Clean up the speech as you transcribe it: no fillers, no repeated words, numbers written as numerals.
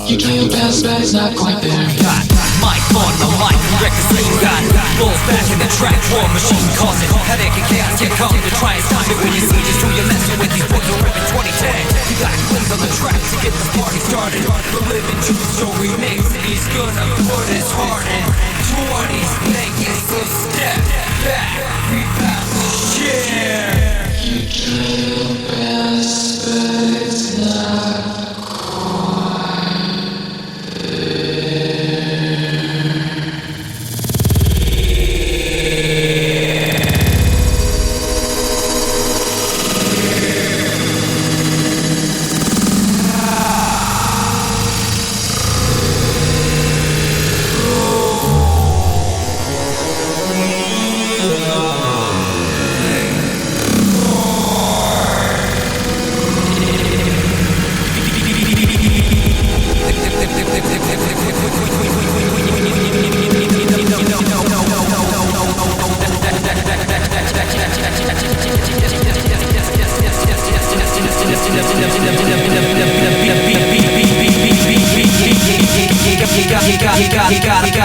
You try your best, but it's not quite there. Got mic on the mic, record scene got balls back in the track, war machine causing headache and chaos. Can't come to try and stop it when you see just who you're messing with. These boys are ripping 2010. You got cleans on the track to get the party started. The living true story makes it. He's gonna put his heart in 20s, make it so step back, repass the share. You try your best, but it's not. You gotta